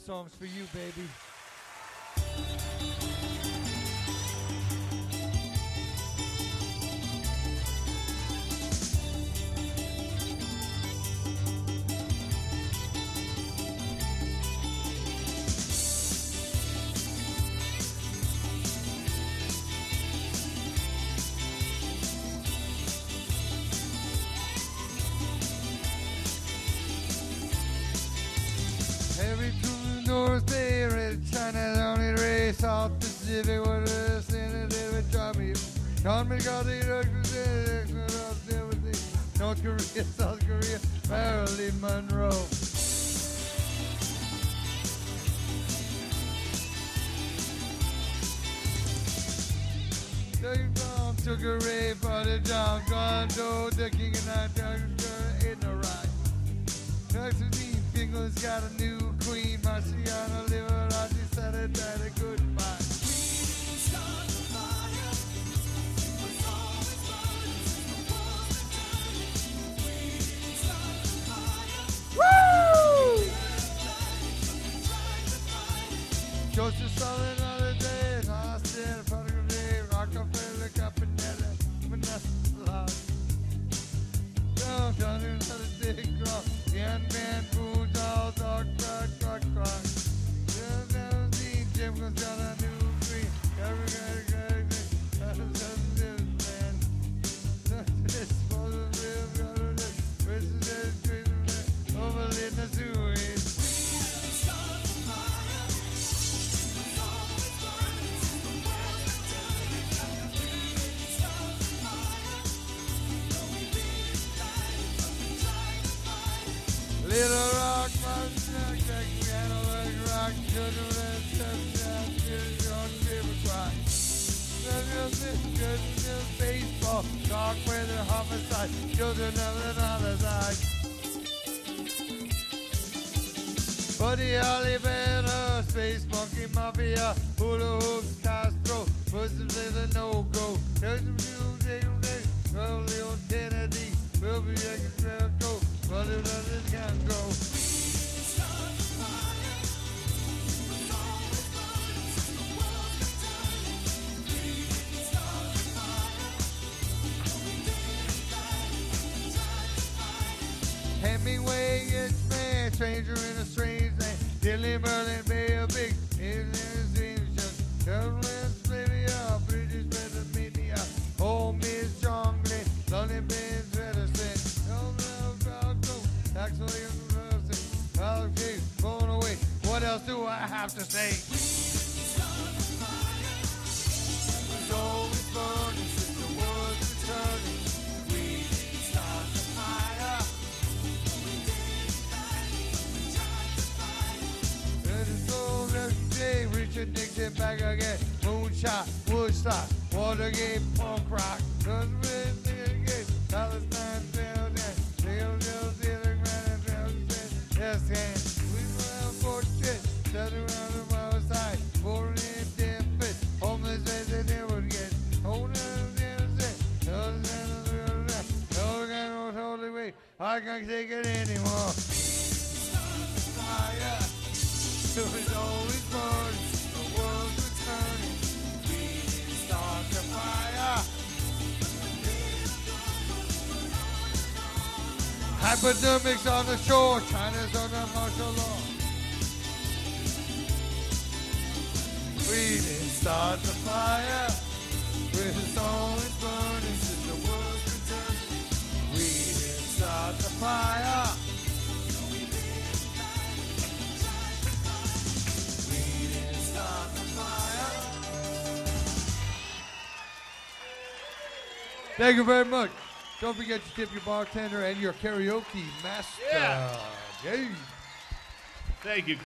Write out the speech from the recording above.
songs for you, baby. Heavy to the north, they red China, the only race, South Pacific, what is in it, they would drop me. John McCarthy, North Korea, South Korea, Marilyn Monroe. Took a rape on the John Gondo, the king and I in the right. Texas Fingers got a new queen, Marciano Liberace said it died a goodbye. Woo! Joseph Stalin another day, Austin, Prodigal Day, Rockefeller, Caponetta, Vanessa Lodge. Don't tell you another day, cross, the unmanned foods, all dog, crock. Just never seen Jim goes down a new green. Every guy, man. This was a real government. Overly in the sewage. Little rock, monster, piano, rock, children, baseball, dark weather, homicide, children of another side. Buddy Holly Banner, Space Monkey Mafia, Hula Hoop, Castro, Muslims in the no-go, Leon Kennedy, will be a go, but it doesn't can go. Hemingway gets man, stranger in a strange land. Dilly Merlin Bay a big illusion. Dublin Splivia, British Metamania. Home is John Glenn, London Ben's Medicine. Dublin Falco, Tax Williams, Alex blown away. What else do I have to say? It's always burning since the world's returning. We start the fire. Richard Nixon back again. Moonshot, Woodstock, Watergate, punk rock. Palestine, yes, and we will have fortune. Set around the wild side. Born in dead homeless as they never get. Hold on, I can't take it anymore. Fire. So it's always burning, the world's returning. We start the fire. Hypodermics on the shore, China's under martial law. We didn't start the fire. It's always burning since the world's returning. We didn't start the fire. Thank you very much. Don't forget to tip your bartender and your karaoke master. Yeah. Yay. Thank you.